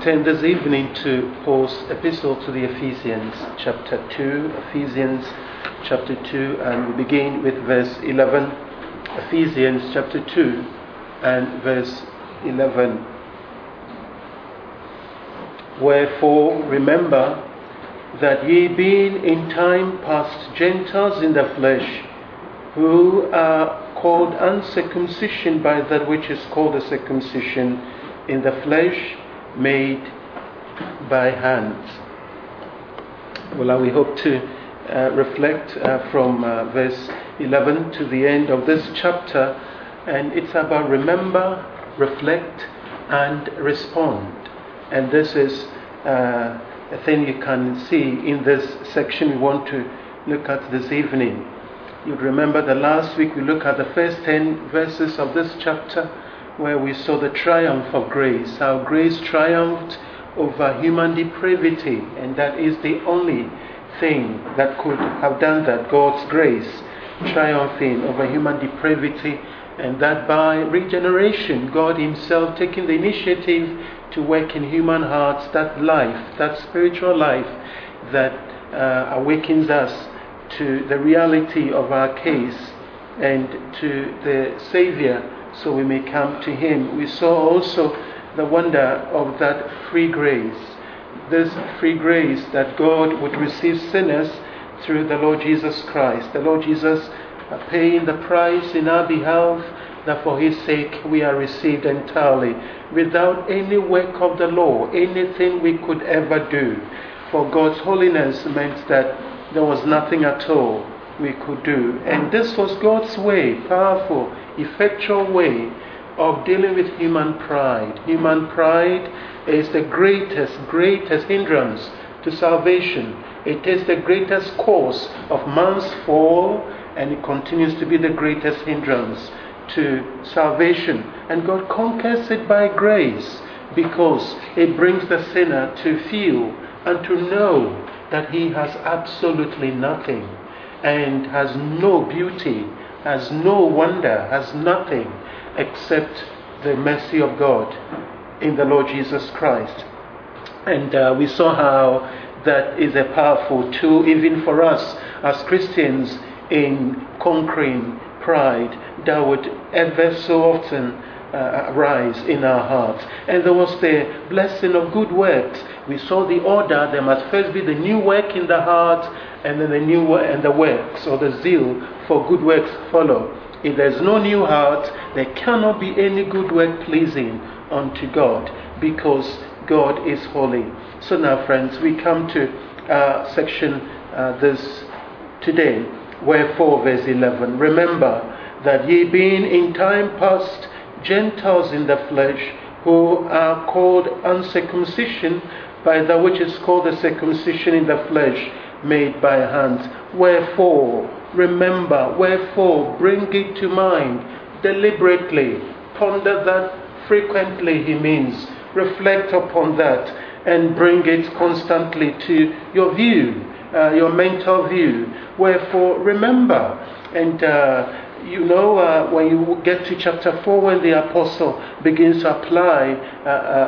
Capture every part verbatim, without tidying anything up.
turn this evening to Paul's epistle to the Ephesians, chapter two, Ephesians chapter two, and we begin with verse eleven. Ephesians chapter two and verse eleven. Wherefore, remember that ye being in time past Gentiles in the flesh, who are called uncircumcision by that which is called a circumcision in the flesh, made by hands. Well, we hope to uh, reflect uh, from uh, verse eleven to the end of this chapter, and it's about remember, reflect, and respond. And this is uh, a thing you can see in this section we want to look at this evening. You'd remember that last week we looked at the first ten verses of this chapter, where we saw the triumph of grace, how grace triumphed over human depravity, and that is the only thing that could have done that, God's grace triumphing over human depravity, and that by regeneration, God Himself taking the initiative to work in human hearts that life, that spiritual life that uh, awakens us to the reality of our case and to the Savior, so we may come to Him. We saw also the wonder of that free grace, this free grace that God would receive sinners through the Lord Jesus Christ. The Lord Jesus paying the price in our behalf, that for His sake we are received entirely, without any work of the law, anything we could ever do. For God's holiness meant that there was nothing at all we could do. And this was God's way, powerful, effectual way of dealing with human pride. Human pride is the greatest, greatest hindrance to salvation. It is the greatest cause of man's fall, and it continues to be the greatest hindrance to salvation. And God conquers it by grace, because it brings the sinner to feel and to know that he has absolutely nothing, and has no beauty, has no wonder, has nothing except the mercy of God in the Lord Jesus Christ. And uh, we saw how that is a powerful tool even for us as Christians in conquering pride that would ever so often uh, arise in our hearts. And there was the blessing of good works. We saw the order. There must first be the new work in the heart, and then the new work and the works, or the zeal for good works follow. If there's no new heart, there cannot be any good work pleasing unto God, because God is holy. So now, friends, we come to uh, section uh, this today. Wherefore, verse eleven, remember that ye being in time past Gentiles in the flesh, who are called uncircumcision by that which is called the circumcision in the flesh, made by hands. Wherefore, remember, wherefore, bring it to mind deliberately. Ponder that frequently, he means. Reflect upon that and bring it constantly to your view, uh, your mental view. Wherefore, remember. And uh, you know, uh, when you get to chapter four, when the apostle begins to apply, uh,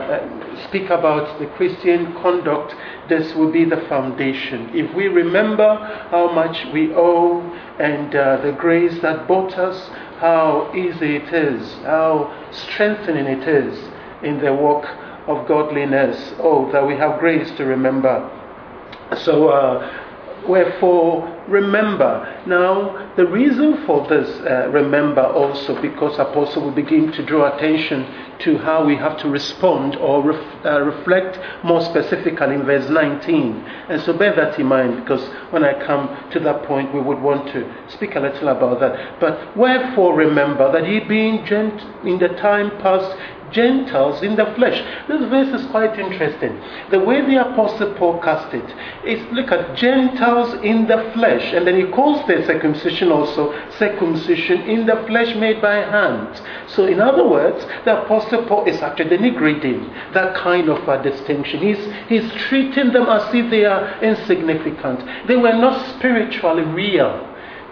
uh, speak about the Christian conduct, this will be the foundation. If we remember how much we owe, and uh, the grace that bought us, how easy it is, how strengthening it is in the walk of godliness. Oh, that we have grace to remember. So, uh, wherefore, remember. Now, the reason for this uh, remember also, because Apostle will begin to draw attention to how we have to respond or ref, uh, reflect more specifically in verse nineteen. And so bear that in mind, because when I come to that point, we would want to speak a little about that. But wherefore remember that ye being gent- in the time past Gentiles in the flesh. This verse is quite interesting. The way the Apostle Paul cast it is, look at Gentiles in the flesh, and then he calls the circumcision also circumcision in the flesh made by hands. So in other words, the Apostle Paul is actually denigrating that kind of a distinction. He's, he's treating them as if they are insignificant. They were not spiritually real.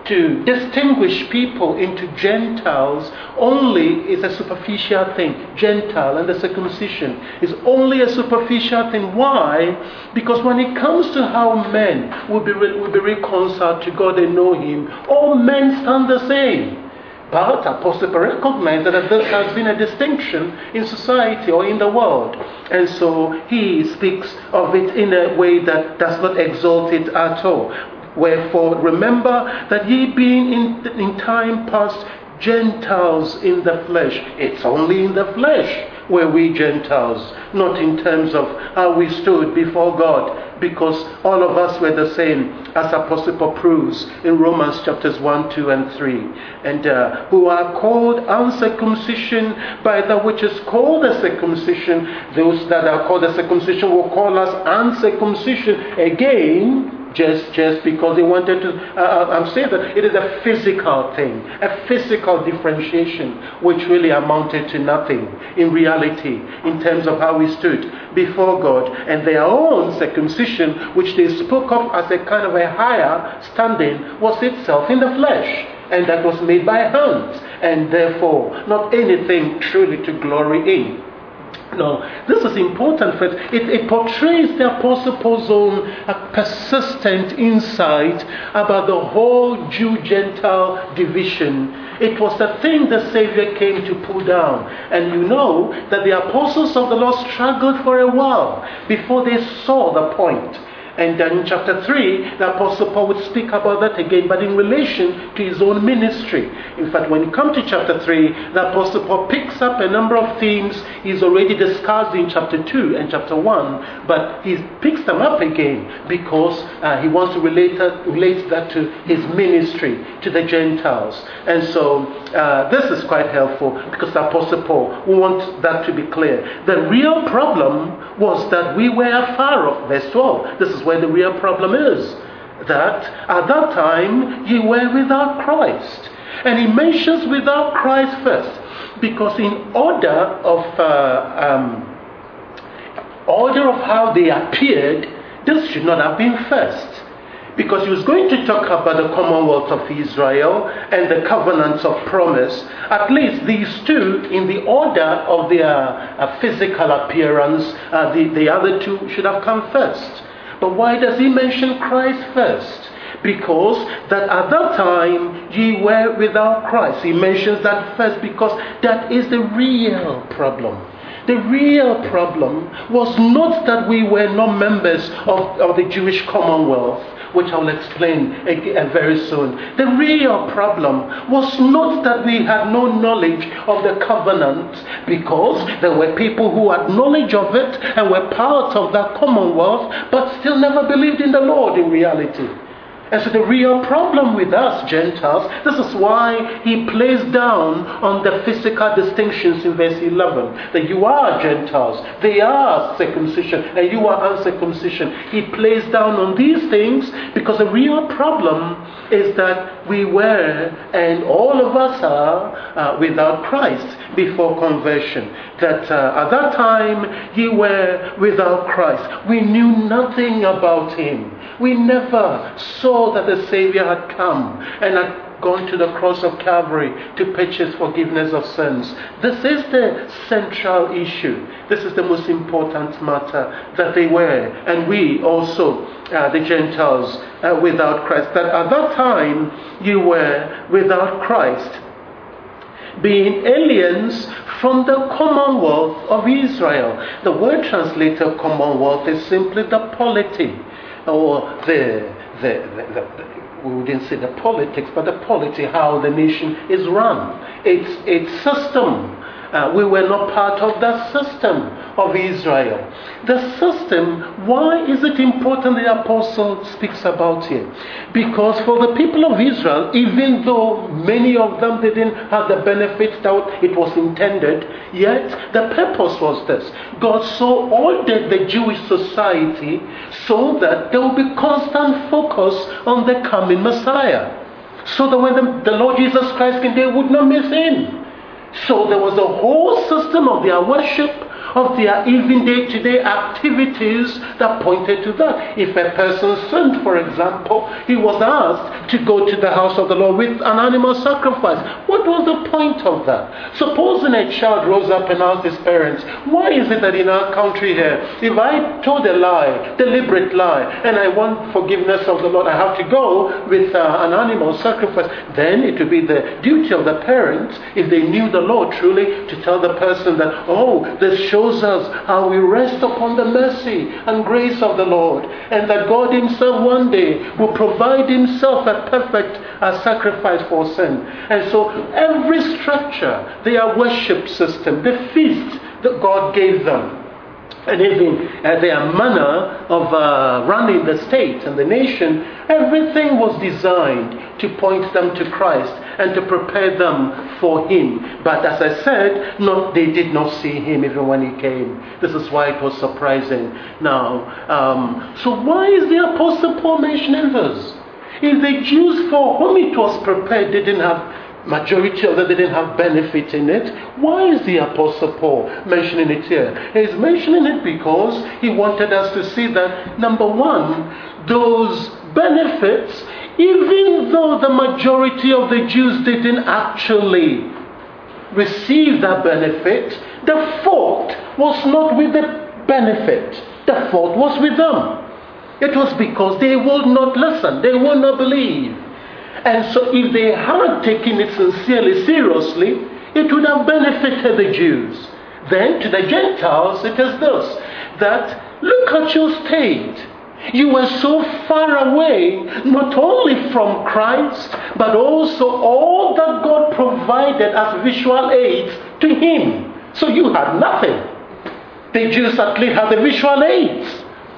to distinguish people into Gentiles only is a superficial thing. Gentile and the circumcision is only a superficial thing. Why? Because when it comes to how men will be, re- will be reconciled to God and know Him, all men stand the same. But Apostle Paul recognized that this has been a distinction in society or in the world. And so he speaks of it in a way that does not exalt it at all. Wherefore, remember that ye being in, in time past Gentiles in the flesh. It's only in the flesh were we Gentiles, not in terms of how we stood before God, because all of us were the same, as Apostle Paul proves in Romans chapters one, two, and three. And uh, who are called uncircumcision by that which is called a circumcision. Those that are called a circumcision will call us uncircumcision again. Just, just because they wanted to, uh, I'm saying that it is a physical thing, a physical differentiation, which really amounted to nothing in reality, in terms of how we stood before God. And their own circumcision, which they spoke of as a kind of a higher standing, was itself in the flesh, and that was made by hands, and therefore not anything truly to glory in. No, this is important, friends. It, it portrays the Apostle Paul's own uh, persistent insight about the whole Jew-Gentile division. It was the thing the Savior came to pull down. And you know that the apostles of the Lord struggled for a while before they saw the point. And then in chapter three, the Apostle Paul would speak about that again, but in relation to his own ministry. In fact, when you come to chapter three, the Apostle Paul picks up a number of themes he's already discussed in chapter two and chapter one, but he picks them up again because uh, he wants to relate that, relate that to his ministry, to the Gentiles. And so uh, this is quite helpful because the Apostle Paul wants that to be clear. The real problem was that we were afar off. Verse twelve. This is where the real problem is, that at that time ye were without Christ. And he mentions without Christ first, because in order of uh, um, order of how they appeared, this should not have been first, because he was going to talk about the Commonwealth of Israel and the covenants of promise. At least these two, in the order of their uh, physical appearance, uh, the, the other two should have come first. But why does he mention Christ first? Because that at that time ye were without Christ. He mentions that first because that is the real problem. The real problem was not that we were not members of, of the Jewish Commonwealth, which I will explain again very soon. The real problem was not that we had no knowledge of the covenant, because there were people who had knowledge of it and were part of that Commonwealth, but still never believed in the Lord in reality. And so the real problem with us Gentiles, this is why he plays down on the physical distinctions in verse eleven. That you are Gentiles, they are circumcision, and you are uncircumcision. He plays down on these things because the real problem is that we were, and all of us are, uh, without Christ before conversion. That uh, at that time ye were without Christ. We knew nothing about him. We never saw that the Savior had come and had gone to the cross of Calvary to purchase forgiveness of sins. This is the central issue. This is the most important matter, that they were, and we also, uh, the Gentiles, uh, without Christ. That at that time you were without Christ, being aliens from the Commonwealth of Israel. The word translated Commonwealth is simply the polity, or the, the, the, the, we wouldn't say the politics, but the polity, how the nation is run. Its, its system. Uh, we were not part of that system of Israel. The system, why is it important the apostle speaks about it? Because for the people of Israel, even though many of them didn't have the benefits that it was intended, yet the purpose was this. God so ordered the Jewish society so that there will be constant focus on the coming Messiah. So that when the, the Lord Jesus Christ came, they would not miss him. So there was a whole system of their worship, of their even day-to-day activities that pointed to that. If a person sinned, for example, he was asked to go to the house of the Lord with an animal sacrifice. What was the point of that? Supposing a child rose up and asked his parents, why is it that in our country here, if I told a lie, deliberate lie, and I want forgiveness of the Lord, I have to go with uh, an animal sacrifice? Then it would be the duty of the parents, if they knew the Lord truly, to tell the person that, oh, this shows us how we rest upon the mercy and grace of the Lord, and that God himself one day will provide himself a perfect uh, sacrifice for sin. And so every structure, their worship system, the feast that God gave them, and even uh, their manner of uh, running the state and the nation, everything was designed to point them to Christ and to prepare them for him. But as I said, not, they did not see him even when he came. This is why it was surprising. Now, um, so why is the Apostle Paul mentioning this? If the Jews for whom it was prepared didn't have, majority of them didn't have benefit in it, why is the Apostle Paul mentioning it here? He's mentioning it because he wanted us to see that, number one, those benefits, even though the majority of the Jews didn't actually receive that benefit, the fault was not with the benefit. The fault was with them. It was because they would not listen. They would not believe. And so if they had taken it sincerely, seriously, it would have benefited the Jews. Then to the Gentiles, it is this, that look at your state. You were so far away, not only from Christ, but also all that God provided as visual aids to him. So you had nothing. The Jews at least had the visual aids.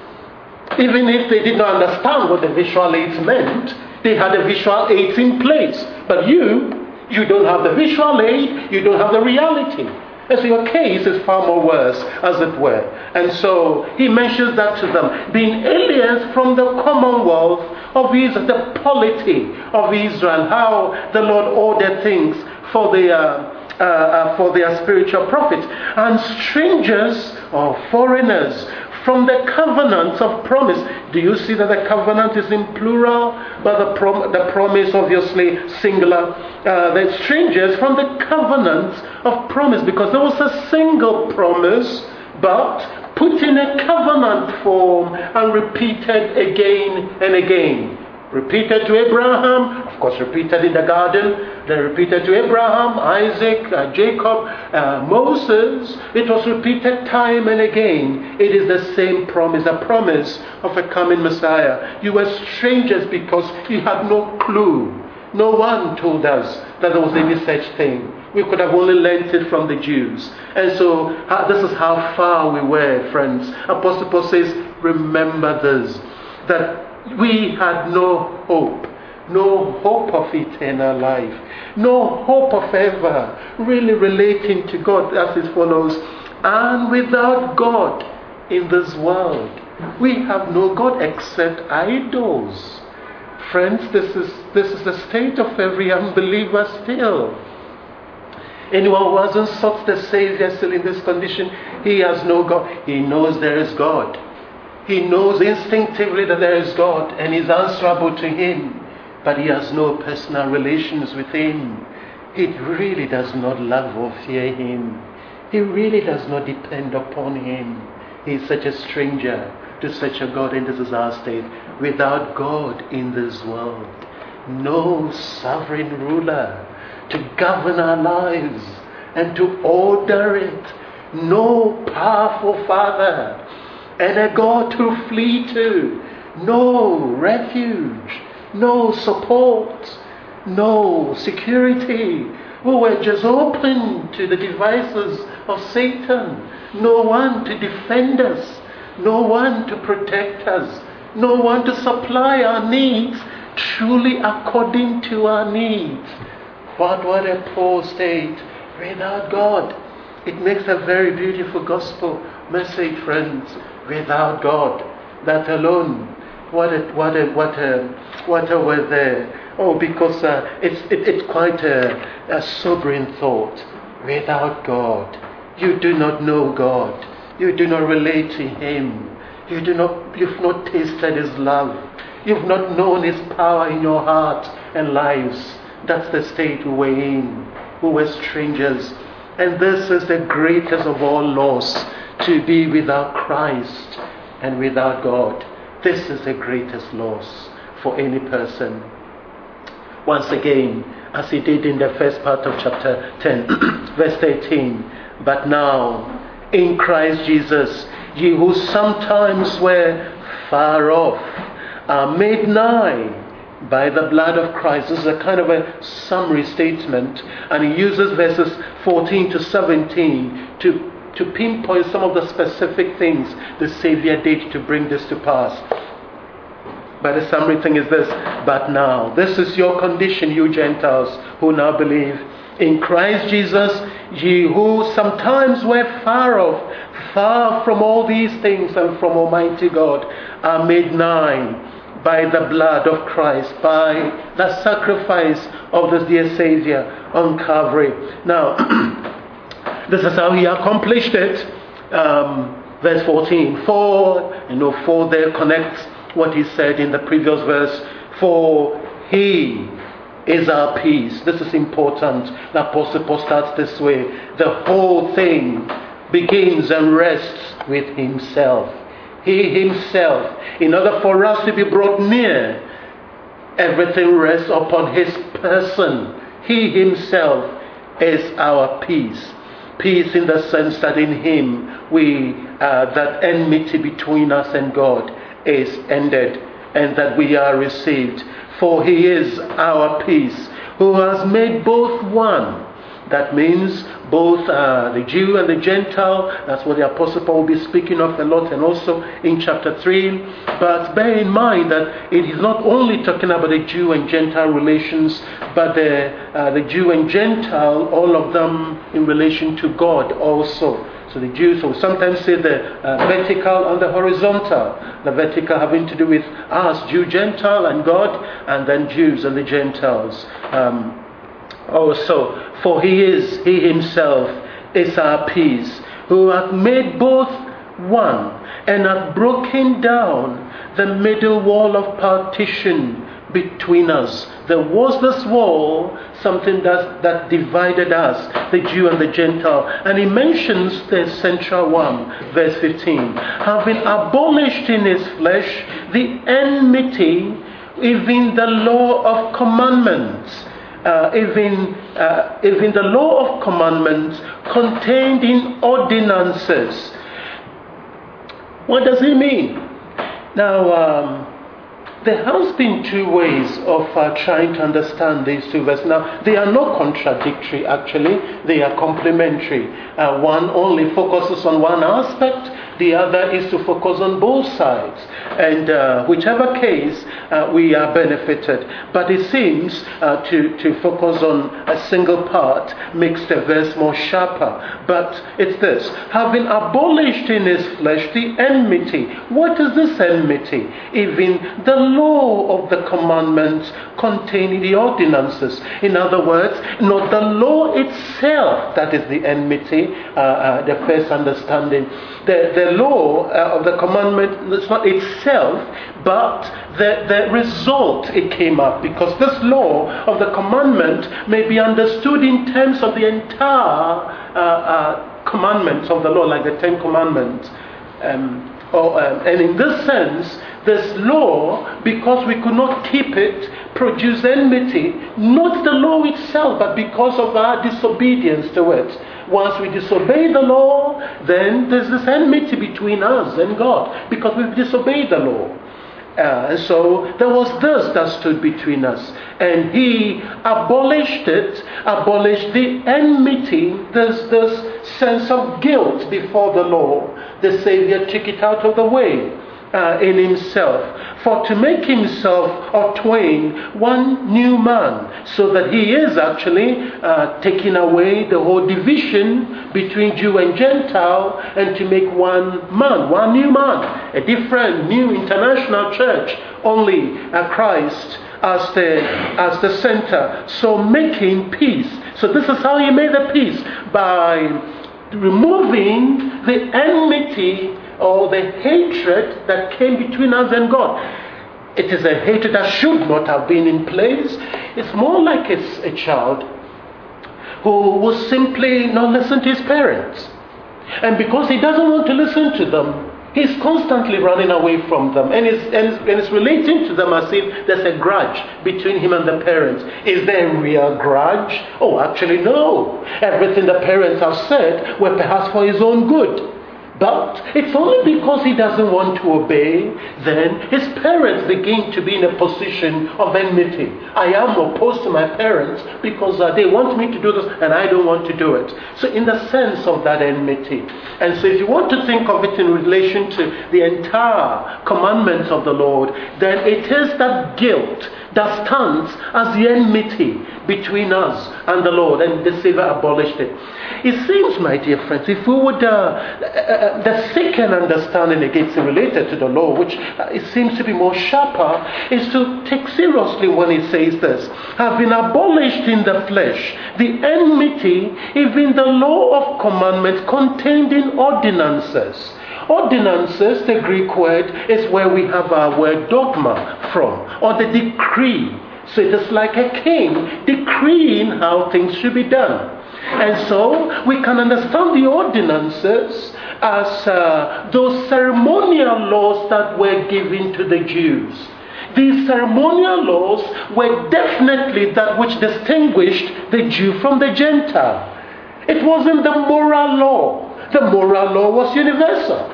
Even if they did not understand what the visual aids meant, they had the visual aids in place. But you, you don't have the visual aid, you don't have the reality. And so your case is far more worse, as it were. And so he mentions that to them, being aliens from the commonwealth of Israel, the polity of Israel, how the Lord ordered things for their, uh, uh, for their spiritual profit, and strangers or foreigners from the covenant of promise. Do you see that the covenant is in plural, but the, prom- the promise obviously singular? Uh, the strangers from the covenant of promise, because there was a single promise, but put in a covenant form and repeated again and again. Repeated to Abraham, of course repeated in the garden, then repeated to Abraham, Isaac, uh, Jacob, uh, Moses. It was repeated time and again. It is the same promise, a promise of a coming Messiah. You were strangers because you had no clue. No one told us that there was any such thing. We could have only learnt it from the Jews. And so uh, this is how far we were, friends. Apostle Paul says, remember this, that we had no hope, no hope of eternal life, no hope of ever really relating to God, as it follows. And without God in this world, we have no God except idols. Friends, this is this is the state of every unbeliever still. Anyone who hasn't sought the Savior still in this condition, he has no God. He knows there is God. He knows instinctively that there is God and is answerable to him, but he has no personal relations with him. He really does not love or fear him. He really does not depend upon him. He is such a stranger to such a God, and this is our state. Without God in this world, no sovereign ruler to govern our lives and to order it, no powerful Father, and a God to flee to, no refuge, no support, no security. We were just open to the devices of Satan. No one to defend us, no one to protect us, no one to supply our needs truly according to our needs. But what a poor state without God. It makes a very beautiful gospel message, friends. Without God, that alone, what a what a what a what a word there. Oh, because uh, it's it, it's quite a, a sobering thought. Without God, you do not know God. You do not relate to Him. You do not, you've not tasted His love. You've not known His power in your heart and lives. That's the state we were in. We were strangers. And this is the greatest of all loss, to be without Christ and without God. This is the greatest loss for any person. Once again, as he did in the first part of chapter ten, verse thirteen, but now, in Christ Jesus, ye who sometimes were far off are made nigh by the blood of Christ. This is a kind of a summary statement, and he uses verses fourteen to seventeen to, to pinpoint some of the specific things the Savior did to bring this to pass. But the summary thing is this: but now, this is your condition, you Gentiles who now believe. In Christ Jesus, ye who sometimes were far off, far from all these things and from Almighty God, are made nigh by the blood of Christ, by the sacrifice of the dear Savior on Calvary. Now, this is how He accomplished it. Um, verse fourteen. For, you know, for there connects what He said in the previous verse. For He is our peace. This is important. The Apostle Paul starts this way. The whole thing begins and rests with Himself. He Himself. In order for us to be brought near, everything rests upon His person. He Himself is our peace. Peace in the sense that in Him we uh, that enmity between us and God is ended, and that we are received. For He is our peace, who has made both one. That means both uh, the Jew and the Gentile. That's what the Apostle Paul will be speaking of a lot, and also in chapter three. But bear in mind that it is not only talking about the Jew and Gentile relations, but the, uh, the Jew and Gentile, all of them in relation to God also. So the Jews will sometimes say the uh, vertical and the horizontal. The vertical having to do with us, Jew, Gentile, and God, and then Jews and the Gentiles. Um, also, for He is, He Himself is our peace, who hath made both one, and hath broken down the middle wall of partition between us. There was this wall, something that, that divided us, the Jew and the Gentile. And he mentions the central one, verse fifteen. Having abolished in His flesh the enmity, even the law of commandments. Uh, even, uh, even the law of commandments contained in ordinances. What does it mean? Now, um, there has been two ways of uh, trying to understand these two verses. Now, they are not contradictory, actually. They are complementary. Uh, one only focuses on one aspect. The other is to focus on both sides. And uh, whichever case, uh, we are benefited. But it seems uh, to, to focus on a single part makes the verse more sharper. But it's this: having abolished in His flesh the enmity. What is this enmity? Even the law of the commandments contained in the ordinances. In other words, not the law itself that is the enmity, uh, uh, the first understanding. The, the law uh, of the commandment is not itself, but the, the result it came up. Because this law of the commandment may be understood in terms of the entire uh, uh, commandments of the law, like the Ten Commandments. Um, or, um, and in this sense, this law, because we could not keep it, produced enmity, not the law itself, but because of our disobedience to it. Once we disobey the law, then there's this enmity between us and God, because we've disobeyed the law. Uh, and so there was this that stood between us. And He abolished it, abolished the enmity, this, this sense of guilt before the law. The Savior took it out of the way. Uh, in Himself, for to make Himself of twain one new man, so that He is actually uh, taking away the whole division between Jew and Gentile, and to make one man, one new man, a different, new international church, only uh, Christ as the as the center. So making peace. So this is how He made the peace, by removing the enmity or the hatred that came between us and God. It is a hatred that should not have been in place. It's more like it's a child who will simply not listen to his parents. And because he doesn't want to listen to them, he's constantly running away from them. And it's, and, it's, and it's relating to them as if there's a grudge between him and the parents. Is there a real grudge? Oh, actually no. Everything the parents have said were perhaps for his own good. But it's only because he doesn't want to obey, then his parents begin to be in a position of enmity. I am opposed to my parents because uh, they want me to do this and I don't want to do it. So in the sense of that enmity. And so if you want to think of it in relation to the entire commandments of the Lord, then it is that guilt that stands as the enmity between us and the Lord, and the Savior abolished it. It seems, my dear friends, if we would, uh, uh, the second understanding against it related to the law, which uh, it seems to be more sharper, is to take seriously when it says this: have been abolished in the flesh the enmity, even the law of commandments contained in ordinances. Ordinances, the Greek word, is where we have our word dogma from, or the decree. So it is like a king decreeing how things should be done. And so we can understand the ordinances as uh, those ceremonial laws that were given to the Jews. These ceremonial laws were definitely that which distinguished the Jew from the Gentile. It wasn't the moral law. The moral law was universal.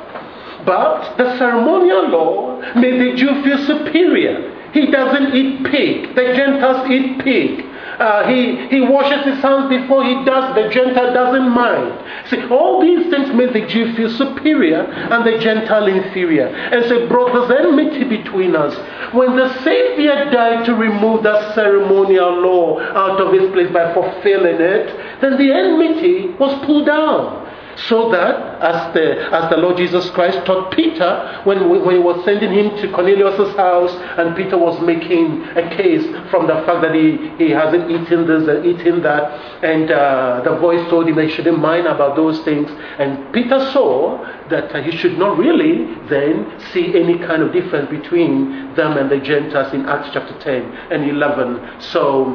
But the ceremonial law made the Jew feel superior. He doesn't eat pig. The Gentiles eat pig. Uh, he, he washes his hands before he does. The Gentile doesn't mind. See, all these things made the Jew feel superior and the Gentile inferior. And so it brought this enmity between us. When the Savior died to remove that ceremonial law out of his place by fulfilling it, then the enmity was pulled down. So that, as the as the Lord Jesus Christ taught Peter when, when he was sending him to Cornelius' house, and Peter was making a case from the fact that he, he hasn't eaten this and eaten that, and uh, the voice told him that he shouldn't mind about those things, and Peter saw that uh, he should not really then see any kind of difference between them and the Gentiles in Acts chapter ten and eleven. So,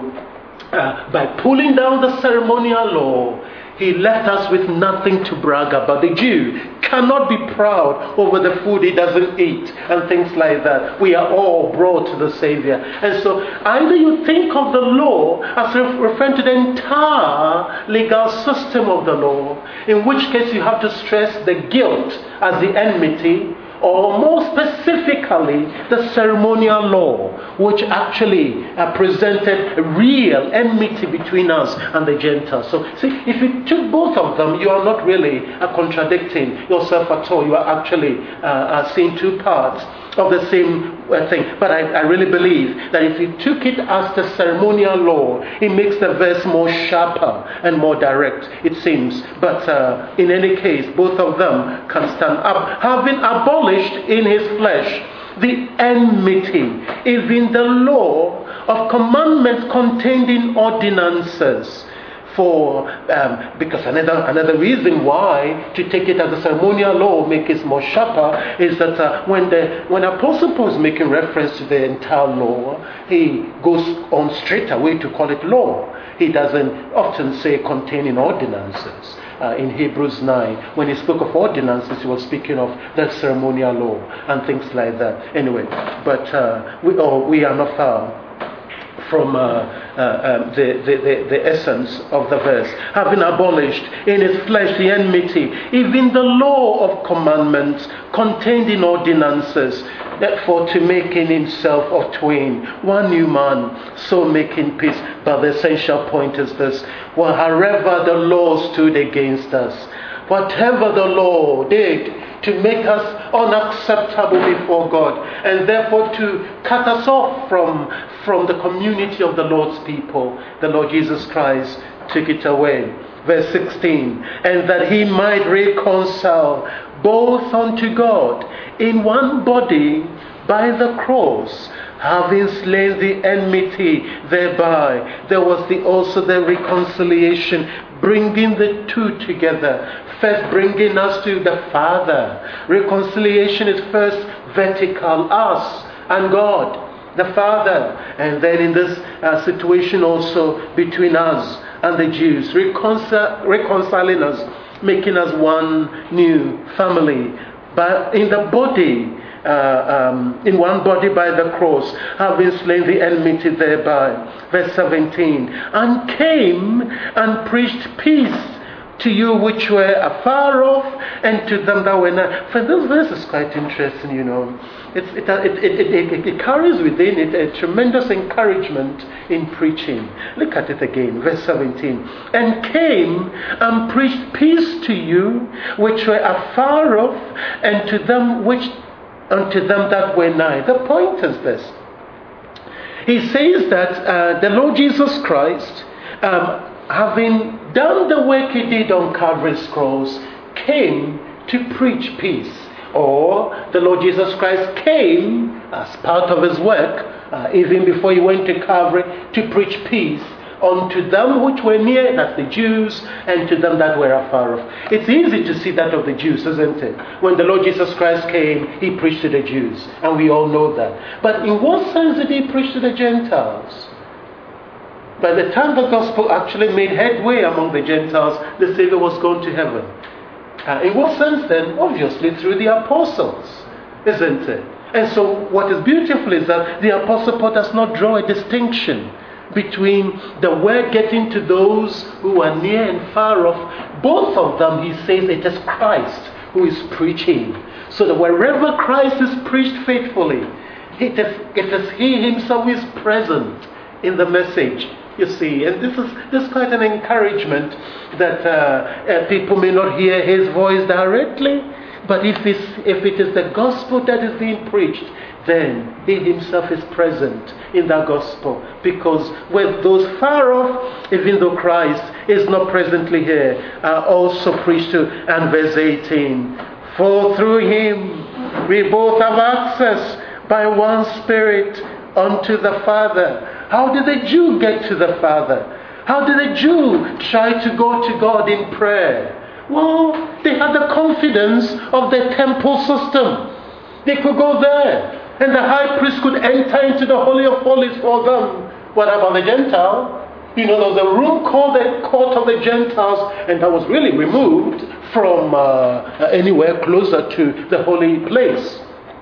uh, by pulling down the ceremonial law, he left us with nothing to brag about. The Jew cannot be proud over the food he doesn't eat and things like that. We are all brought to the Savior. And so either you think of the law as referring to the entire legal system of the law, in which case you have to stress the guilt as the enmity, or more specifically, the ceremonial law, which actually uh, presented a real enmity between us and the Gentiles. So, see, if you took both of them, you are not really uh, contradicting yourself at all. You are actually uh, uh, seeing two parts of the same uh, thing. But I, I really believe that if you took it as the ceremonial law, it makes the verse more sharper and more direct, it seems. But uh, in any case, both of them can stand up. Having abolished in his flesh the enmity, even the law of commandments contained in ordinances. For um, because another another reason why to take it as a ceremonial law, make it more sharper, is that uh, when the when Apostle Paul is making reference to the entire law, he goes on straight away to call it law. He doesn't often say containing ordinances. Uh, in Hebrews nine, when he spoke of ordinances, he was speaking of the ceremonial law and things like that. Anyway, but uh, we oh, we are not far from uh, uh, um, the, the, the, the essence of the verse. Having abolished in his flesh the enmity, even the law of commandments contained in ordinances, therefore to make in himself of twain one new man, so making peace. But the essential point is this: well, however the law stood against us, whatever the law did to make us unacceptable before God, and therefore to cut us off from, from the community of the Lord's people, the Lord Jesus Christ took it away. Verse sixteen, and that he might reconcile both unto God in one body by the cross, having slain the enmity thereby. There was the, also the reconciliation bringing the two together. First bringing us to the Father. Reconciliation is first vertical, us and God, the Father. And then in this uh, situation also between us and the Jews, reconcil- reconciling us, making us one new family. But in the body, uh, um, in one body by the cross, having slain the enmity thereby. Verse seventeen. And came and preached peace to you which were afar off, and to them that were nigh. For this verse is quite interesting, you know. It's, it, it, it, it, it carries within it a tremendous encouragement in preaching. Look at it again, verse seventeen. And came and preached peace to you which were afar off, and to them which unto them that were nigh. The point is this. He says that uh, the Lord Jesus Christ, um, having done the work he did on Calvary's cross, came to preach peace. Or the Lord Jesus Christ came as part of his work, uh, even before he went to Calvary, to preach peace unto them which were near, that's the Jews, and to them that were afar off. It's easy to see that of the Jews, isn't it? When the Lord Jesus Christ came, he preached to the Jews, and we all know that. But in what sense did he preach to the Gentiles? By the time the gospel actually made headway among the Gentiles, the Savior was gone to heaven. Uh, in what sense then? Obviously through the apostles, isn't it? And so what is beautiful is that the Apostle Paul does not draw a distinction between the word getting to those who are near and far off. Both of them, he says, it is Christ who is preaching. So that wherever Christ is preached faithfully, it is, it is he himself who is present in the message. You see, and this is this is quite an encouragement that uh, uh, people may not hear his voice directly, but if it's, if it is the gospel that is being preached, then he himself is present in that gospel. Because with those far off, even though Christ is not presently here, are also preached to. And verse eighteen, for through him we both have access by one Spirit unto the Father. How did the Jew get to the Father? How did the Jew try to go to God in prayer? Well, they had the confidence of the temple system. They could go there, and the high priest could enter into the Holy of Holies for them. What about the Gentile? You know, there was a room called the Court of the Gentiles, and that was really removed from uh, anywhere closer to the holy place.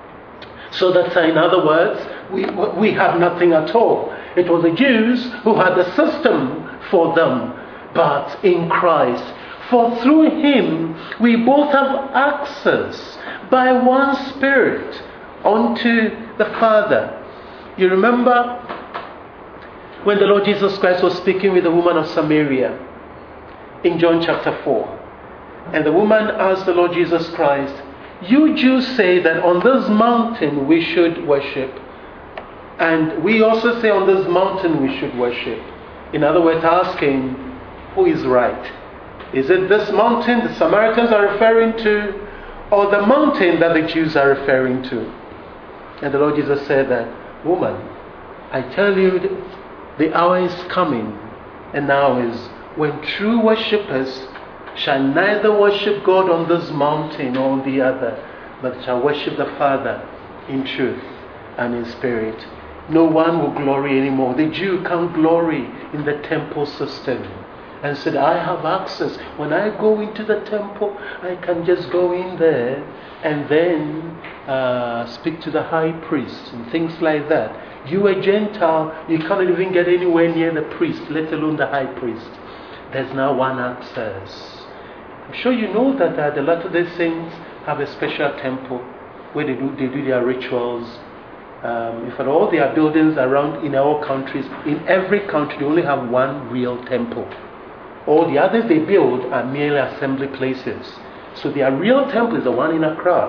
So that, in other words, we, we have nothing at all. It was the Jews who had the system for them. But in Christ, for through him we both have access by one Spirit unto the Father. You remember when the Lord Jesus Christ was speaking with the woman of Samaria in John chapter four. And the woman asked the Lord Jesus Christ, you Jews say that on this mountain we should worship. And we also say on this mountain we should worship. In other words, asking, who is right? Is it this mountain the Samaritans are referring to, or the mountain that the Jews are referring to? And the Lord Jesus said that, woman, I tell you, the hour is coming, and now is, when true worshippers shall neither worship God on this mountain or on the other, but shall worship the Father in truth and in spirit. No one will glory anymore. The Jew can't glory in the temple system and said, I have access. When I go into the temple, I can just go in there and then uh, speak to the high priest and things like that. You, a Gentile, you can't even get anywhere near the priest, let alone the high priest. There's now one access. I'm sure you know that uh, the Latter-day Saints have a special temple where they do, they do their rituals. Um, in fact, all their buildings around in our countries, in every country, they only have one real temple. All the others they build are merely assembly places. So their real temple is the one in Accra,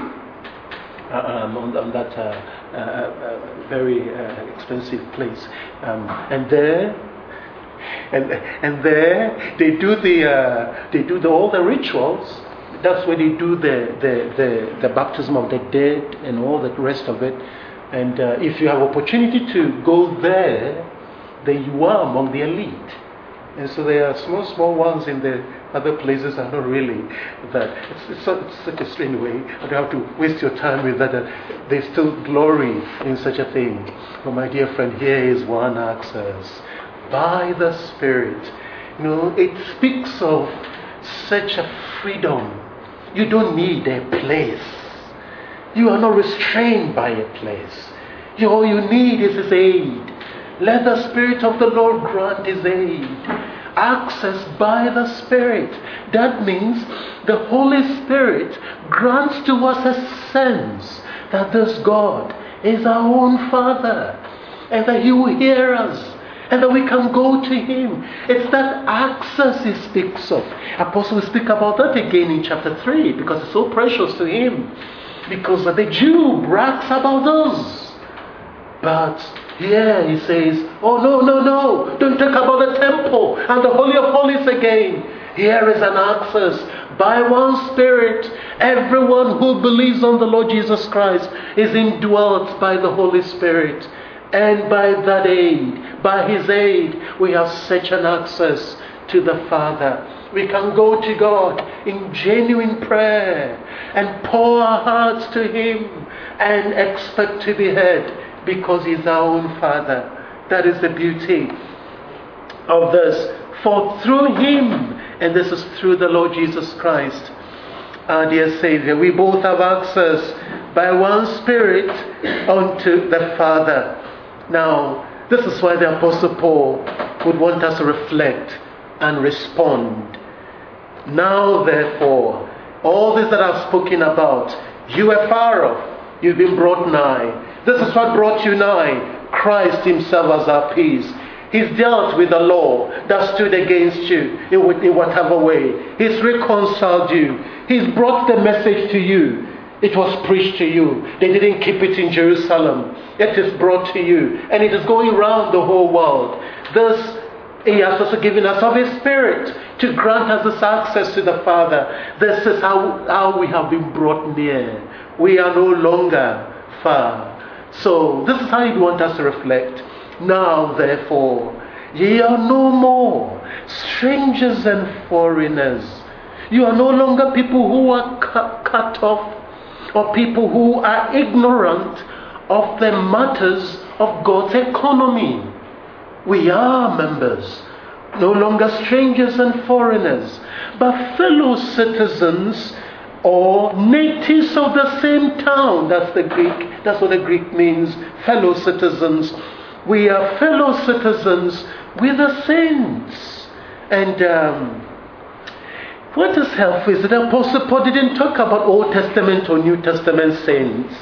um, on, on that uh, uh, uh, very uh, expensive place. Um, and there, and and there they do the uh, they do the, all the rituals. That's where they do the the, the the baptism of the dead and all the rest of it. And uh, if you have opportunity to go there, then you are among the elite. And so there are small, small ones in the other places are not really that. It's, it's, so, it's such a strange way. I don't have to waste your time with that. There's still glory in such a thing. But my dear friend, here is one access by the Spirit. You know, it speaks of such a freedom. You don't need a place. You are not restrained by a place. You, all you need is His aid. Let the Spirit of the Lord grant His aid. Access by the Spirit. That means the Holy Spirit grants to us a sense that this God is our own Father and that He will hear us and that we can go to Him. It's that access He speaks of. Apostle will speak about that again in chapter three because it's so precious to him. Because the Jew brags about us. But here he says, oh no, no, no, don't talk about the temple and the Holy of Holies again. Here is an access. By one Spirit, everyone who believes on the Lord Jesus Christ is indwelt by the Holy Spirit. And by that aid, by His aid, we have such an access to the Father. We can go to God in genuine prayer and pour our hearts to Him and expect to be heard because He's our own Father. That is the beauty of this. For through Him, and this is through the Lord Jesus Christ, our dear Savior, we both have access by one Spirit unto the Father. Now, this is why the Apostle Paul would want us to reflect and respond. Now, therefore, all this that I've spoken about, you were far off, you've been brought nigh. This is what brought you nigh. Christ Himself as our peace. He's dealt with the law that stood against you in whatever way. He's reconciled you. He's brought the message to you. It was preached to you. They didn't keep it in Jerusalem. It is brought to you. And it is going around the whole world. Thus, He has also given us of His Spirit to grant us this access to the Father. This is how, how we have been brought near. We are no longer far. So, this is how He wants us to reflect. Now, therefore, ye are no more strangers and foreigners. You are no longer people who are cut, cut off, or people who are ignorant of the matters of God's economy. We are members, no longer strangers and foreigners, but fellow citizens or natives of the same town. That's the Greek. That's what the Greek means, fellow citizens. We are fellow citizens with the saints. And um, what is helpful is that the Apostle Paul didn't talk about Old Testament or New Testament saints.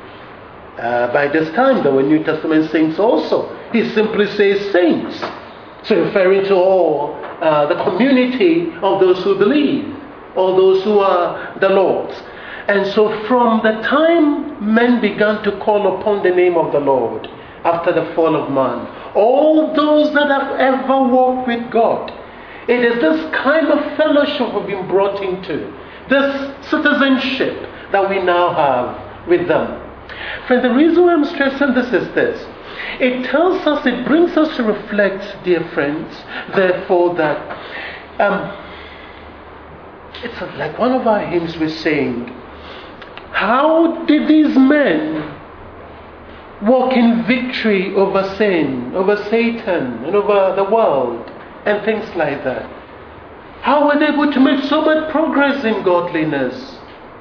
Uh, by this time, there were New Testament saints also. He simply says saints. So referring to all uh, the community of those who believe, all those who are the Lord's. And so from the time men began to call upon the name of the Lord, after the fall of man, all those that have ever walked with God, it is this kind of fellowship we've been brought into, this citizenship that we now have with them. Friend, the reason why I'm stressing this is this. It tells us, it brings us to reflect, dear friends, therefore, that um, it's like one of our hymns was saying, how did these men walk in victory over sin, over Satan, and over the world, and things like that? How were they able to make so much progress in godliness?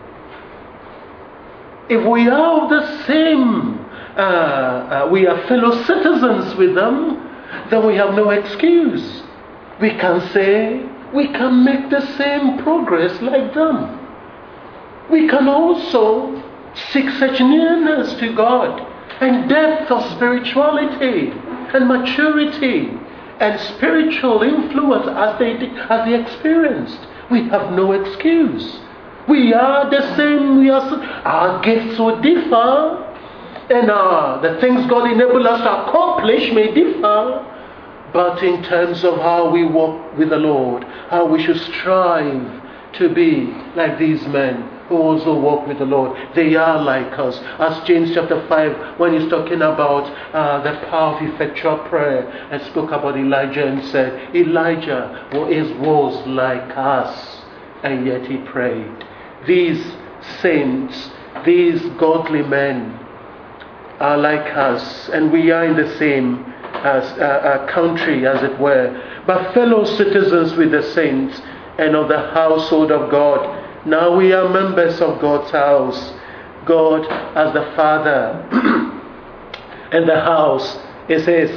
If we are of the same, uh, uh, we are fellow citizens with them, then we have no excuse. We can say, we can make the same progress like them. We can also seek such nearness to God, and depth of spirituality, and maturity, and spiritual influence as they, as they experienced. We have no excuse. We are the same. We are, our gifts will differ, and uh, the things God enables us to accomplish may differ. But in terms of how we walk with the Lord, how we should strive to be like these men who also walk with the Lord. They are like us. As James chapter five, when he's talking about uh, the power of effectual prayer, and spoke about Elijah and said, Elijah was, was like us, and yet he prayed. These saints, these godly men are like us, and we are in the same as, uh, uh, country, as it were, but fellow citizens with the saints and of the household of God. Now we are members of God's house. God as the Father and the house, it says,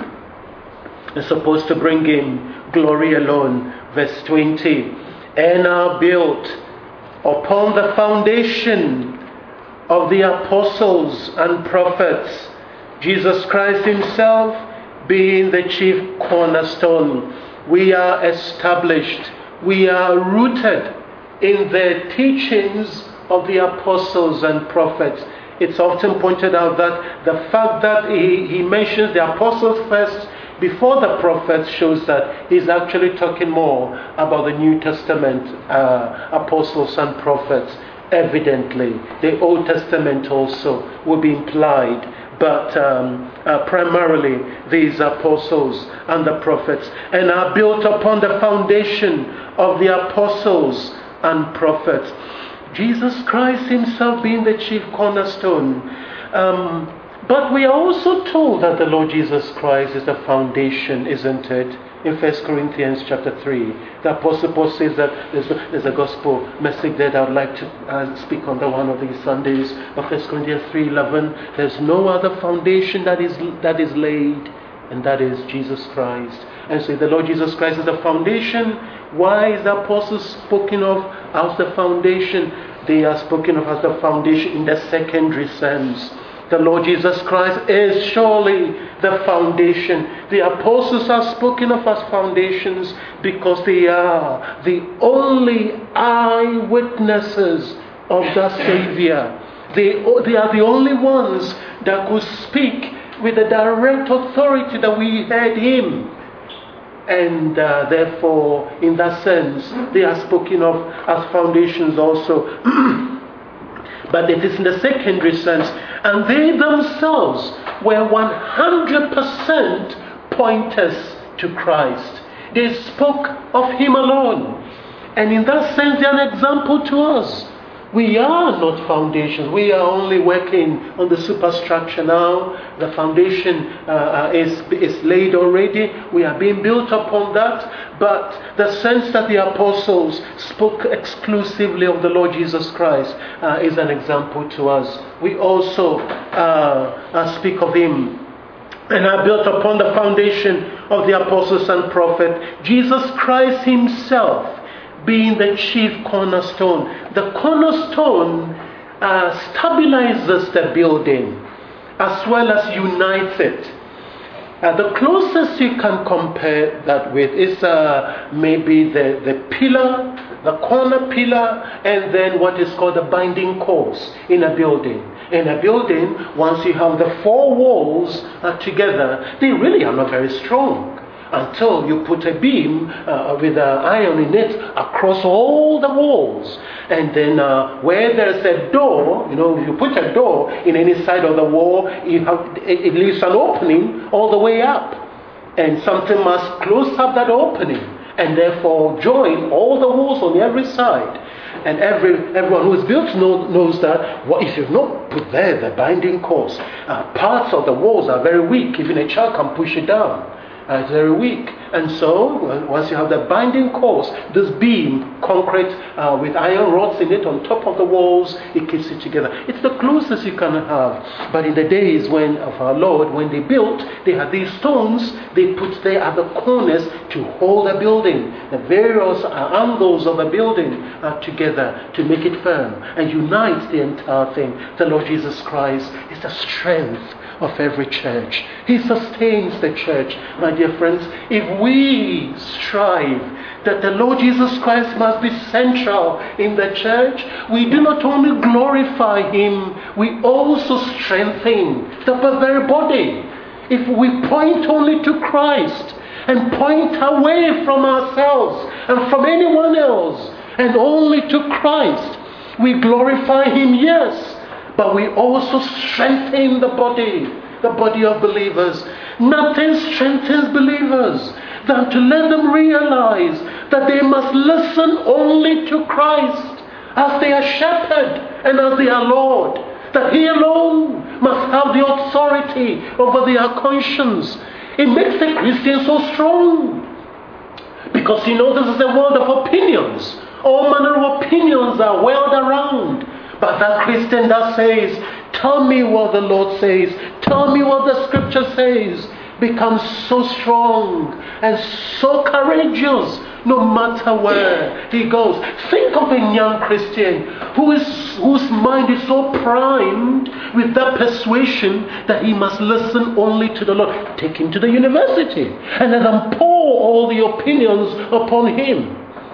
is supposed to bring him glory alone. Verse twenty, and are built upon the foundation of the apostles and prophets, Jesus Christ himself being the chief cornerstone. We are established, we are rooted in the teachings of the apostles and prophets. It's often pointed out that the fact that he, he mentions the apostles first before the prophets shows that he's actually talking more about the New Testament uh, apostles and prophets. Evidently, the Old Testament also will be implied, but um, uh, primarily these apostles and the prophets, and are built upon the foundation of the apostles and prophets. Jesus Christ himself being the chief cornerstone. Um, but we are also told that the Lord Jesus Christ is the foundation, isn't it? In First Corinthians chapter three, the Apostle Paul says that there's a, there's a gospel message that I would like to uh, speak on the one of these Sundays. But First Corinthians three eleven, there's no other foundation that is that is laid, and that is Jesus Christ. And so the Lord Jesus Christ is the foundation. Why is the apostles spoken of as the foundation? They are spoken of as the foundation in the secondary sense. The Lord Jesus Christ is surely the foundation. The apostles are spoken of as foundations because they are the only eyewitnesses of the Savior. They, they are the only ones that could speak with the direct authority that we heard him. And uh, therefore, in that sense, they are spoken of as foundations also. But it is in the secondary sense. And they themselves were one hundred percent pointers to Christ. They spoke of him alone. And in that sense, they are an example to us. We are not foundations. We are only working on the superstructure now. The foundation uh, is, is laid already. We are being built upon that. But the sense that the apostles spoke exclusively of the Lord Jesus Christ uh, is an example to us. We also uh, uh, speak of him and are built upon the foundation of the apostles and prophets. Jesus Christ himself being the chief cornerstone. The cornerstone uh, stabilizes the building as well as unites it. Uh, the closest you can compare that with is uh, maybe the, the pillar, the corner pillar, and then what is called the binding cords in a building. In a building, once you have the four walls uh, together, they really are not very strong until you put a beam uh, with an iron in it across all the walls. And then uh, where there's a door, you know, if you put a door in any side of the wall, you have, it, it leaves an opening all the way up. And something must close up that opening and therefore join all the walls on every side. And every everyone who is built know, knows that well, if you've not put there the binding cords, uh, parts of the walls are very weak. Even a child can push it down. Uh, it's very weak. And so, once you have the binding cords, this beam, concrete uh, with iron rods in it on top of the walls, it keeps it together. It's the closest you can have. But in the days when of our Lord, when they built, they had these stones they put there at the corners to hold the building, the various uh, angles of the building uh, together to make it firm and unite the entire thing. The Lord Jesus Christ is the strength of every church. He sustains the church. My dear friends, if we strive that the Lord Jesus Christ must be central in the church, we do not only glorify him, we also strengthen the very body. If we point only to Christ and point away from ourselves and from anyone else, and only to Christ. We glorify Him, yes, but we also strengthen the body, the body of believers. Nothing strengthens believers than to let them realize that they must listen only to Christ as their shepherd and as their Lord. That He alone must have the authority over their conscience. It makes the Christian so strong. Because you know this is a world of opinions. All manner of opinions are whirled around. But that Christian that says, tell me what the Lord says, tell me what the Scripture says, becomes so strong and so courageous no matter where he goes. Think of a young Christian who is whose mind is so primed with that persuasion that he must listen only to the Lord. Take him to the university and let them pour all the opinions upon him.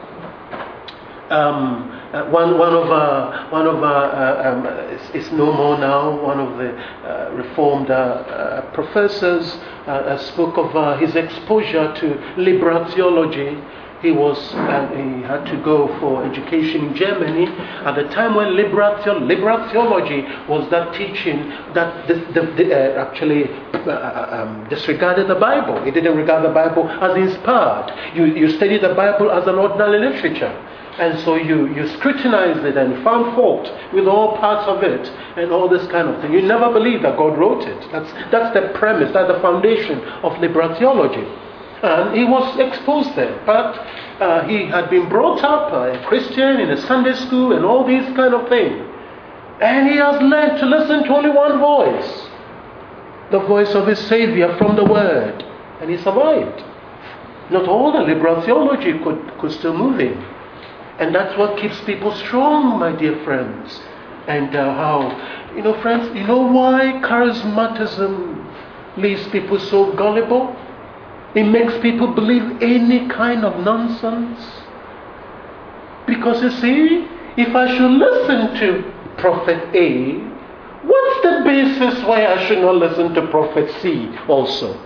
Um, uh, one one of uh, one of uh, uh, um, it's, it's no more now. One of the uh, reformed uh, uh, professors uh, uh, spoke of uh, his exposure to liberal theology. He was uh, he had to go for education in Germany at the time when liberal, the- liberal theology was that teaching that the, the, the, uh, actually uh, um, disregarded the Bible. It didn't regard the Bible as inspired. You you study the Bible as an ordinary literature. And so you, you scrutinized it and found fault with all parts of it and all this kind of thing. You never believed that God wrote it. That's, that's the premise, that's the foundation of liberal theology. And he was exposed there. But uh, he had been brought up a Christian in a Sunday school and all these kind of things. And he has learned to listen to only one voice. The voice of his Savior from the Word. And he survived. Not all the liberal theology could, could still move him. And that's what keeps people strong, my dear friends. And uh, how, you know, friends, you know why charismatism leaves people so gullible? It makes people believe any kind of nonsense. Because you see, if I should listen to Prophet A, what's the basis why I should not listen to Prophet C also?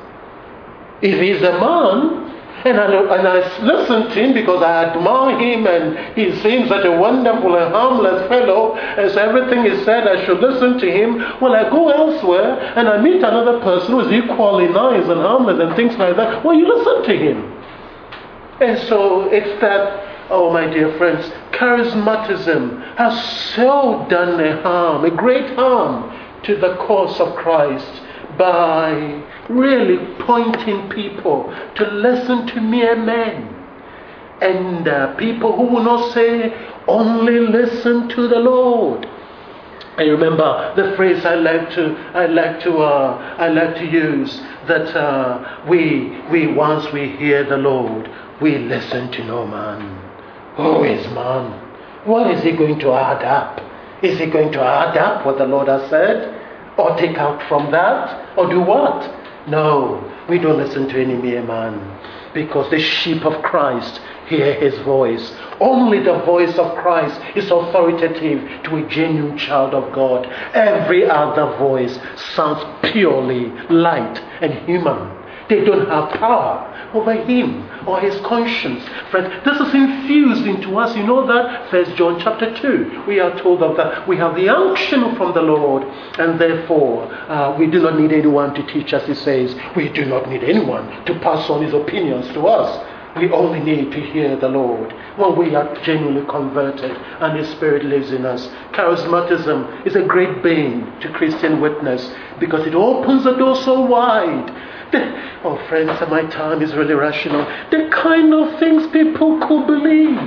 If he's a man, And I, and I listen to him because I admire him and he seems such a wonderful and harmless fellow. And so everything he said, I should listen to him. Well, I go elsewhere and I meet another person who is equally nice and harmless and things like that. Well, you listen to him. And so it's that, oh my dear friends, charismatism has so done a harm, a great harm to the cause of Christ, by really pointing people to listen to mere men. And uh, people who will not say, only listen to the Lord. I remember the phrase I like to I like to uh, I like to use, that uh, we we once we hear the Lord, we listen to no man. Who is man? What is he going to add up? Is he going to add up what the Lord has said? Or take out from that? Or do what? No, we don't listen to any mere man. Because the sheep of Christ hear his voice. Only the voice of Christ is authoritative to a genuine child of God. Every other voice sounds purely light and human. They don't have power over him or his conscience. Friends, this is infused into us. You know that? First John chapter two. We are told of that. We have the unction from the Lord, and therefore uh, we do not need anyone to teach us. He says, we do not need anyone to pass on his opinions to us. We only need to hear the Lord when we are genuinely converted and His Spirit lives in us. Charismatism is a great bane to Christian witness because it opens the door so wide. The, oh friends, my time is really rational. The kind of things people could believe.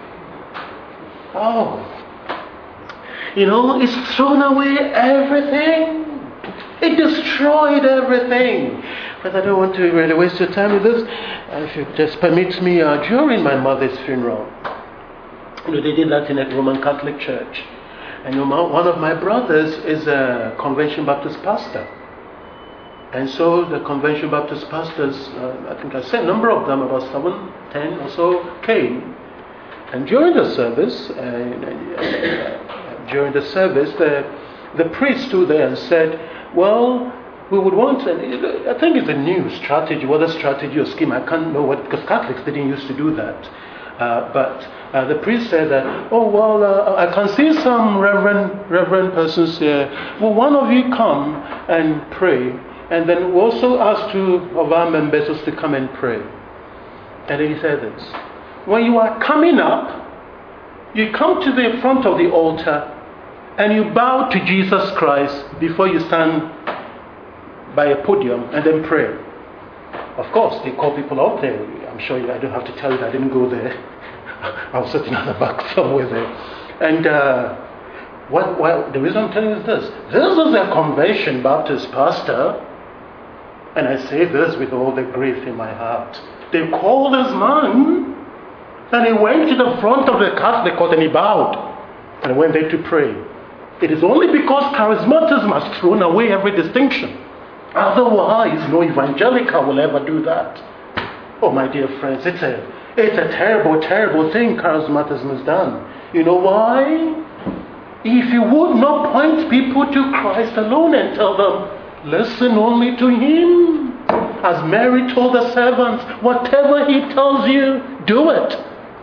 Oh, you know, it's thrown away everything. It destroyed everything. But I don't want to really waste your time with this. Uh, if you just permit me, uh, during my mother's funeral, you know, they did that in a Roman Catholic church. And you know, one of my brothers is a Convention Baptist pastor. And so the Convention Baptist pastors, uh, I think I said a number of them, about seven, ten or so, came. And during the service, uh, uh, during the service, the, the priest stood there and said, well, we would want, and I think it's a new strategy, whether strategy or scheme, I can't know what, because Catholics didn't used to do that. Uh, but uh, the priest said that, oh, well, uh, I can see some reverend, reverend persons here. Will one of you come and pray? And then we also ask two of our members to come and pray. And then he said this. When you are coming up, you come to the front of the altar and you bow to Jesus Christ before you stand by a podium and then pray. Of course, they call people out there. I'm sure you, I don't have to tell you that I didn't go there. I was sitting at the back somewhere there. And uh, what, what, the reason I'm telling you is this. This is a Convention Baptist pastor. And I say this with all the grief in my heart. They called this man, and he went to the front of the Catholic court and he bowed and went there to pray. It is only because charismatism has thrown away every distinction. Otherwise, no evangelical will ever do that. Oh, my dear friends, it's a, it's a terrible, terrible thing charismatism has done. You know why? If you would not point people to Christ alone and tell them, listen only to Him. As Mary told the servants, whatever He tells you, do it.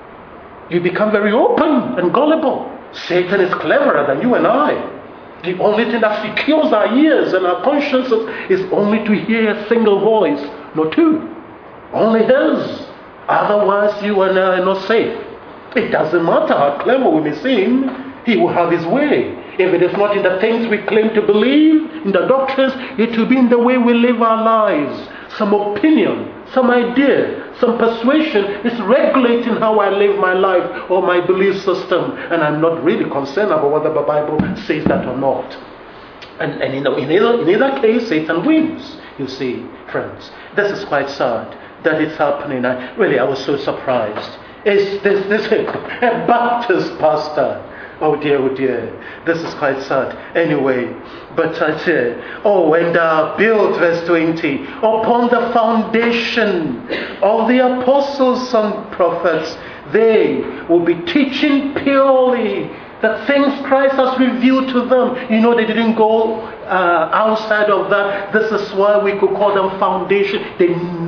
You become very open and gullible. Satan is cleverer than you and I. The only thing that secures our ears and our consciences is only to hear a single voice, not two. Only His. Otherwise, you and I are not safe. It doesn't matter how clever we may seem, He will have His way. If it is not in the things we claim to believe, in the doctrines, it will be in the way we live our lives. Some opinion, some idea, some persuasion is regulating how I live my life or my belief system. And I'm not really concerned about whether the Bible says that or not. And, and in, in, either, in either case, Satan wins, you see, friends. This is quite sad that it's happening. I, really, I was so surprised. Is this, this a Baptist pastor? Oh dear, oh dear. This is quite sad. Anyway, but I say, oh, and uh, build, verse twenty, upon the foundation of the apostles and prophets, they will be teaching purely the things Christ has revealed to them. You know, they didn't go uh, outside of that. This is why we could call them foundation. They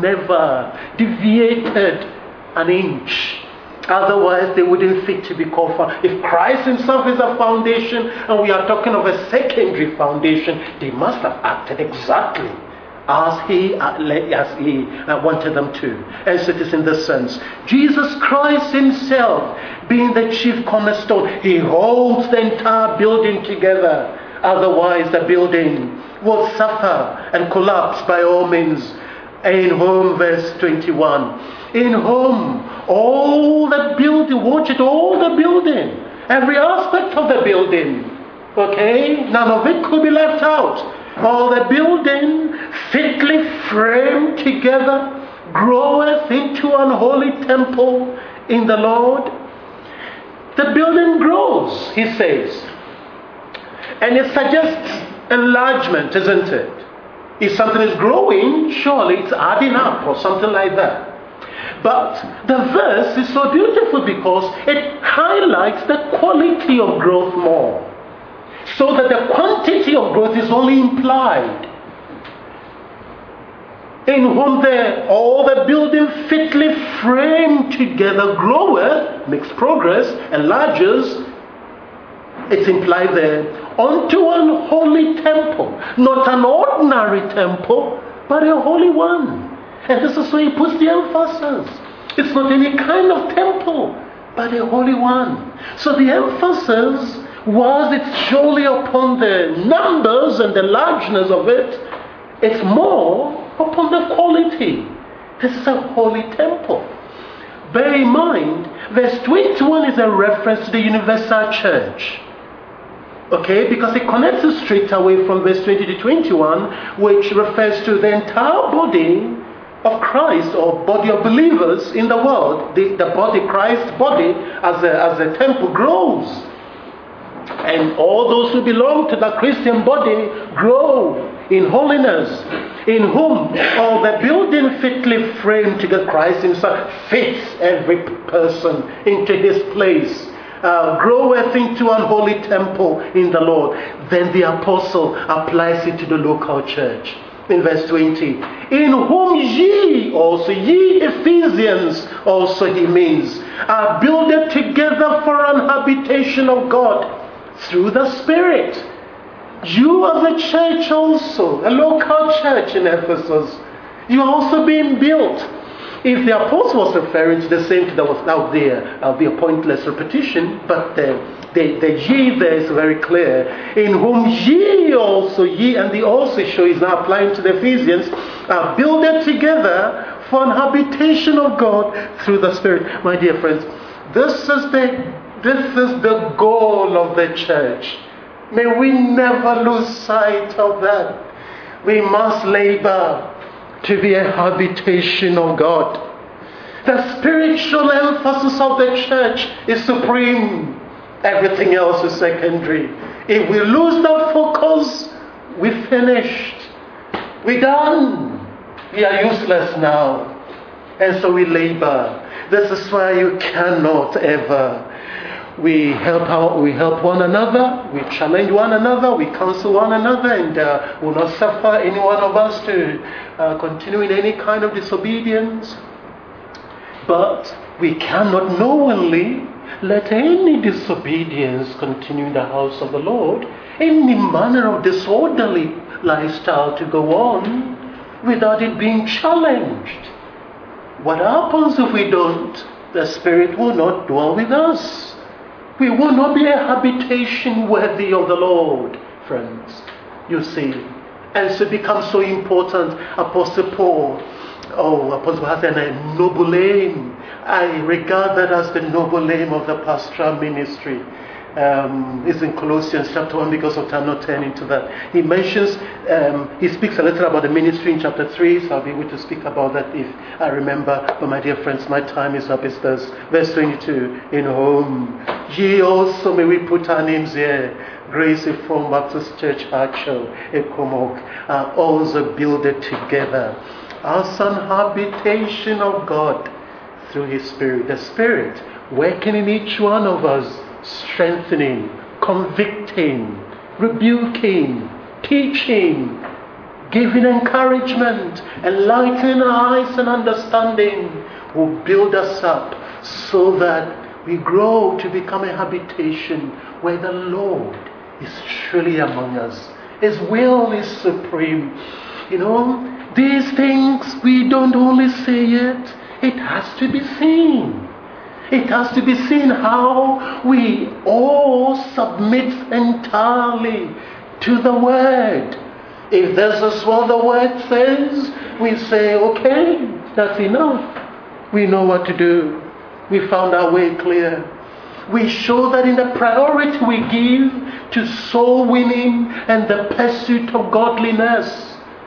never deviated an inch. Otherwise, they wouldn't fit to be called foundation. If Christ Himself is a foundation, and we are talking of a secondary foundation, they must have acted exactly as He as He wanted them to. And so it is in this sense. Jesus Christ Himself, being the chief cornerstone, He holds the entire building together. Otherwise, the building will suffer and collapse by all means. In whom, verse twenty-one, in whom all the building, watch it, all the building, every aspect of the building, okay, none of it could be left out. All the building, fitly framed together, groweth into an holy temple in the Lord. The building grows, he says. And it suggests enlargement, isn't it? If something is growing, surely it's adding up or something like that. But the verse is so beautiful because it highlights the quality of growth more. So that the quantity of growth is only implied. In whom the, all the building fitly framed together groweth, makes progress, enlarges, it's implied there, unto an holy temple. Not an ordinary temple, but a holy one. And this is where he puts the emphasis. It's not any kind of temple, but a holy one. So the emphasis was it's surely upon the numbers and the largeness of it. It's more upon the quality. This is a holy temple. Bear in mind, verse twenty-one is a reference to the universal church. Okay, because it connects it straight away from verse twenty to twenty-one, which refers to the entire body of Christ, or body of believers in the world. The, the body, Christ's body, as a, as a temple grows. And all those who belong to the Christian body grow in holiness, in whom all the building fitly framed together, Christ Himself fits every person into his place. Uh, groweth into an holy temple in the Lord. Then the apostle applies it to the local church. In verse twenty, in whom ye also, ye Ephesians also, he means, are builded together for an habitation of God through the Spirit. You are the church also, a local church in Ephesus. You are also being built. If the apostle was referring to the same thing that was out there, I'll be a pointless repetition, but the, the, the ye there is very clear. In whom ye also, ye and the also show is now applying to the Ephesians, are builded together for an habitation of God through the Spirit. My dear friends, this is the, this is the goal of the church. May we never lose sight of that. We must labor to be a habitation of God. The spiritual emphasis of the church is supreme. Everything else is secondary. If we lose that focus, we're finished. We're done. We are useless now. And so we labor. This is why you cannot ever. We help out, we help one another, we challenge one another, we counsel one another, and uh, will not suffer any one of us to uh, continue in any kind of disobedience. But we cannot knowingly let any disobedience continue in the house of the Lord, any manner of disorderly lifestyle to go on without it being challenged. What happens if we don't? The Spirit will not dwell with us. We will not be a habitation worthy of the Lord, friends. You see. And so it becomes so important. Apostle Paul, oh, Apostle has a noble aim. I regard that as the noble aim of the pastoral ministry. Um, it's in Colossians chapter one, because of time not turning to that. He mentions, um, he speaks a little about the ministry in chapter three, so I'll be able to speak about that if I remember. But my dear friends, my time is up. It's this, verse twenty-two, in whom ye also, may we put our names here, Grace Reformed Baptist Church, Hartshell, Ekomok, are also builded together as an habitation of God through His Spirit. The Spirit working in each one of us, strengthening, convicting, rebuking, teaching, giving encouragement, enlightening our eyes and understanding, will build us up so that we grow to become a habitation where the Lord is truly among us. His will is supreme. You know, these things we don't only say it, it has to be seen. It has to be seen how we all submit entirely to the Word. If this is what the Word says, we say, okay, that's enough. We know what to do. We found our way clear. We show that in the priority we give to soul winning and the pursuit of godliness.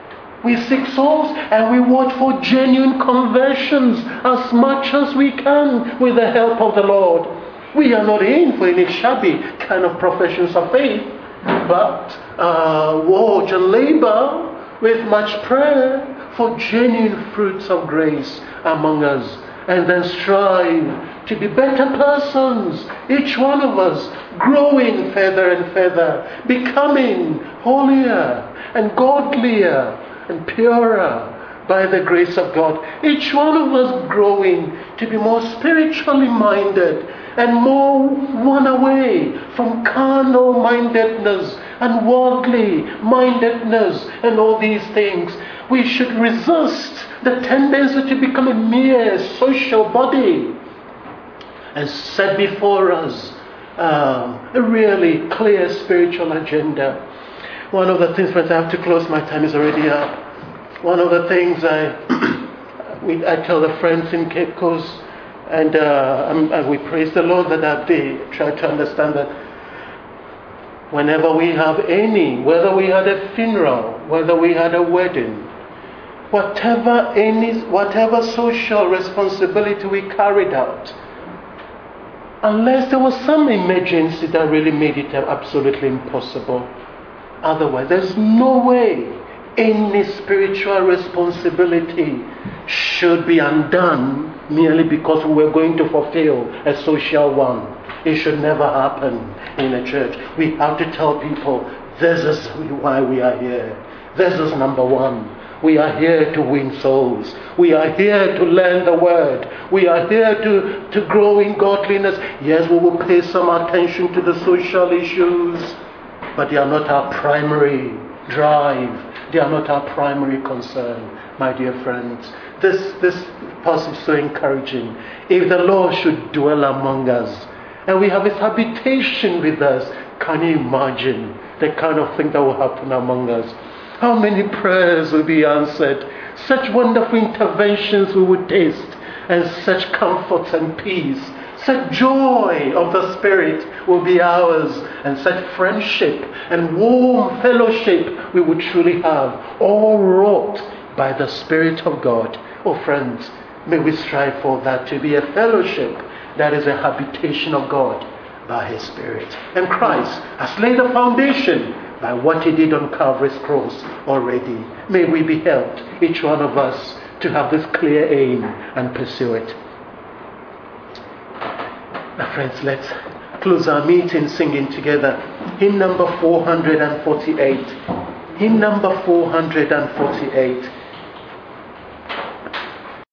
We seek souls and we watch for genuine conversions as much as we can with the help of the Lord. We are not in for any shabby kind of professions of faith, but uh, watch and labor with much prayer for genuine fruits of grace among us, and then strive to be better persons, each one of us growing further and further, becoming holier and godlier and purer by the grace of God. Each one of us growing to be more spiritually minded and more won away from carnal mindedness and worldly mindedness and all these things. We should resist the tendency to become a mere social body and set before us uh, a really clear spiritual agenda. One of the things, friends, I have to close, my time is already up. One of the things I we, I tell the friends in Cape Coast, and, uh, and we praise the Lord that they try to understand that whenever we have any, whether we had a funeral, whether we had a wedding, whatever any, whatever social responsibility we carried out, unless there was some emergency that really made it absolutely impossible. Otherwise, there's no way any spiritual responsibility should be undone merely because we were going to fulfill a social one. It should never happen in a church. We have to tell people, this is why we are here. This is number one. We are here to win souls. We are here to learn the word. We are here to, to grow in godliness. Yes, we will pay some attention to the social issues, but they are not our primary drive. They are not our primary concern, my dear friends. This, this passage is so encouraging. If the Lord should dwell among us, and we have His habitation with us, can you imagine the kind of thing that will happen among us? How many prayers will be answered? Such wonderful interventions we would taste, and such comfort and peace. Such joy of the Spirit will be ours, and such friendship and warm fellowship we would truly have, all wrought by the Spirit of God. Oh friends, may we strive for that, to be a fellowship that is a habitation of God by His Spirit. And Christ has laid the foundation by what He did on Calvary's cross already. May we be helped, each one of us, to have this clear aim and pursue it. Now friends, let's close our meeting singing together hymn number four hundred forty-eight. Hymn number four hundred forty-eight.